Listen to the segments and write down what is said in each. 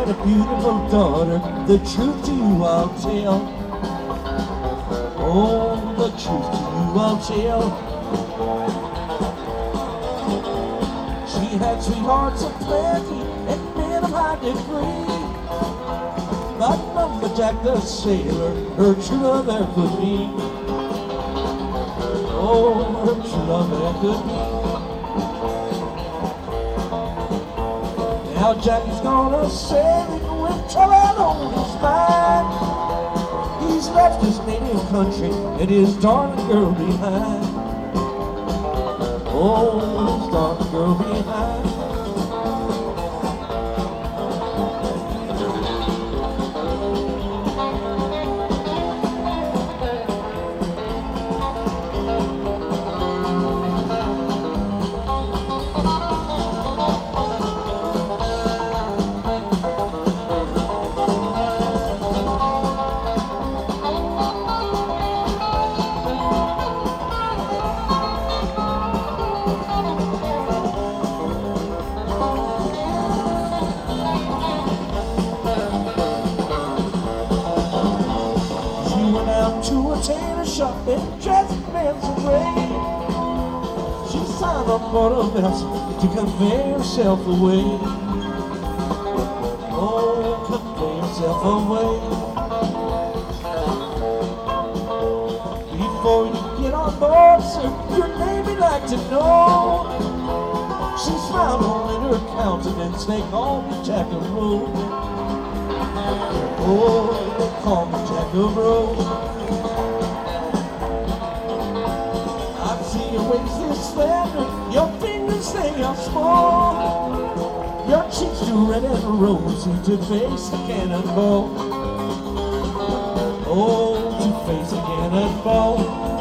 and a beautiful daughter. The truth to you I'll tell. Oh, the truth to you I'll tell. She had sweethearts aplenty and men of high degree. But Lumberjack the sailor, her true love there could be. Oh, her true love there could be. Now Jackie's gonna sailing with trouble on his mind. He's left his native country and his darling girl behind. Oh, his darling girl behind. To a tailor shop and dressed man's away. She signed on board a vessel to convey herself away. Oh, convey herself away. Before you get on board, sir, your name we'd like to know. She smiled on in her countenance, they call me Jack of Rose. Oh, they call me Jack of Rose. Your waist is slender, your fingers they are small. Your cheeks too red as a rose, to face a cannonball. Oh, to face a cannonball.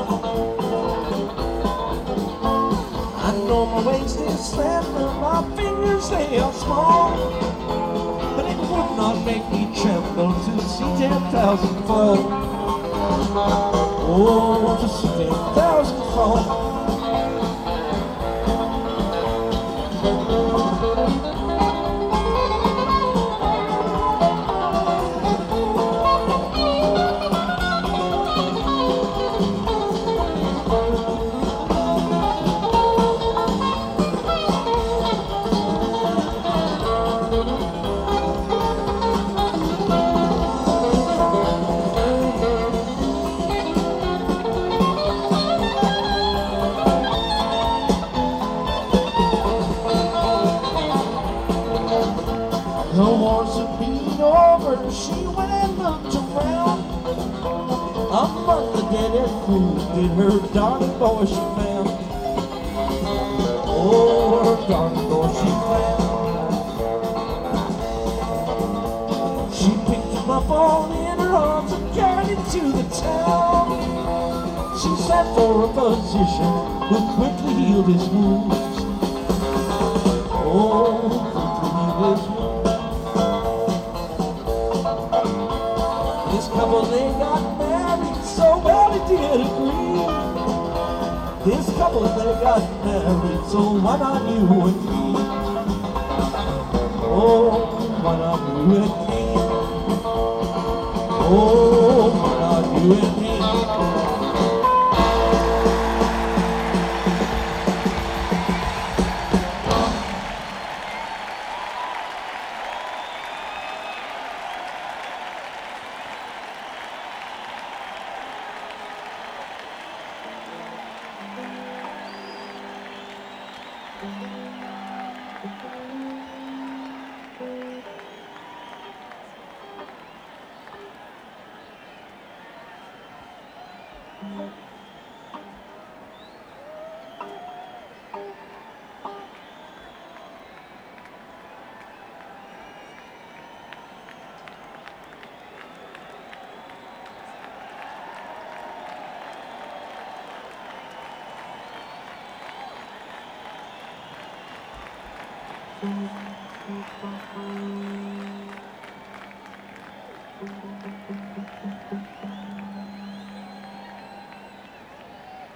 I know my waist is slender, my fingers they are small, but it would not make me tremble to see 10,000 fall. Oh, to see 10,000 fall. The horse had been over, she went and looked around. Among the dead and wounded, her darling boy she found. Oh, her darling boy she found. She picked him up all in her arms and carried him to the town. She sent for a physician who quickly healed his wounds. Oh, quickly healed his wounds. This couple, they got married, so well they did agree. This couple, they got married, so why not you and me? Oh, why not you and me? Oh, why not you and me?